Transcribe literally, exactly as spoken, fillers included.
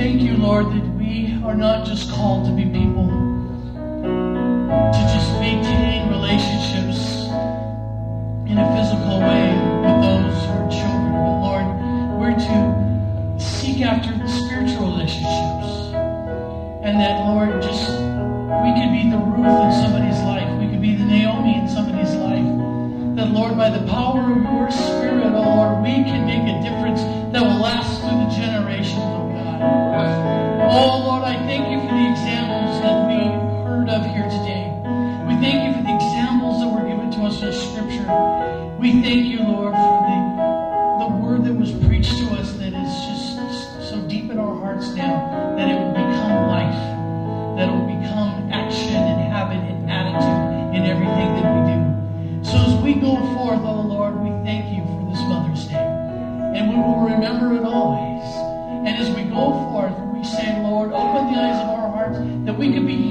thank you, Lord, that we are not just called to be people to just maintain relationships in a physical way with those who are children, but Lord, we're to seek after the spiritual relationships. And that, Lord, just we could be the Ruth in somebody's life. We could be the Naomi in somebody's life. That, Lord, by the power of your Spirit, oh Lord, we can make a difference that will last through the generations, oh God. Oh Lord, I thank you for the examples that we heard of here today. We thank you for the examples that were given to us in Scripture. We thank you, Lord, for the, the word that was preached to us that is just so deep in our hearts now that it will become life, that it will become action and habit and attitude in everything that we do. So as we go forth, oh Lord, we thank you for this Mother's Day. And we will remember it always. And as we go forth, we say, Lord, open the eyes of our hearts that we can be